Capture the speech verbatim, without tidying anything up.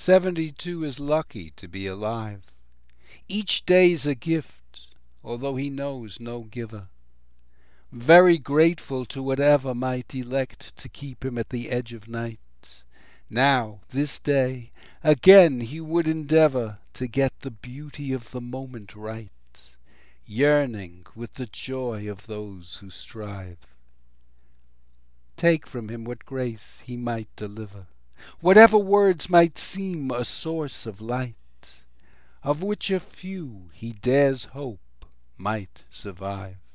Seventy-two is lucky to be alive. Each day's a gift, although he knows no giver. Very grateful to whatever might elect to keep him at the edge of night. Now, this day, again he would endeavor to get the beauty of the moment right, yearning with the joy of those who strive. Take from him what grace he might deliver, whatever words might seem a source of light, of which a few he dares hope might survive.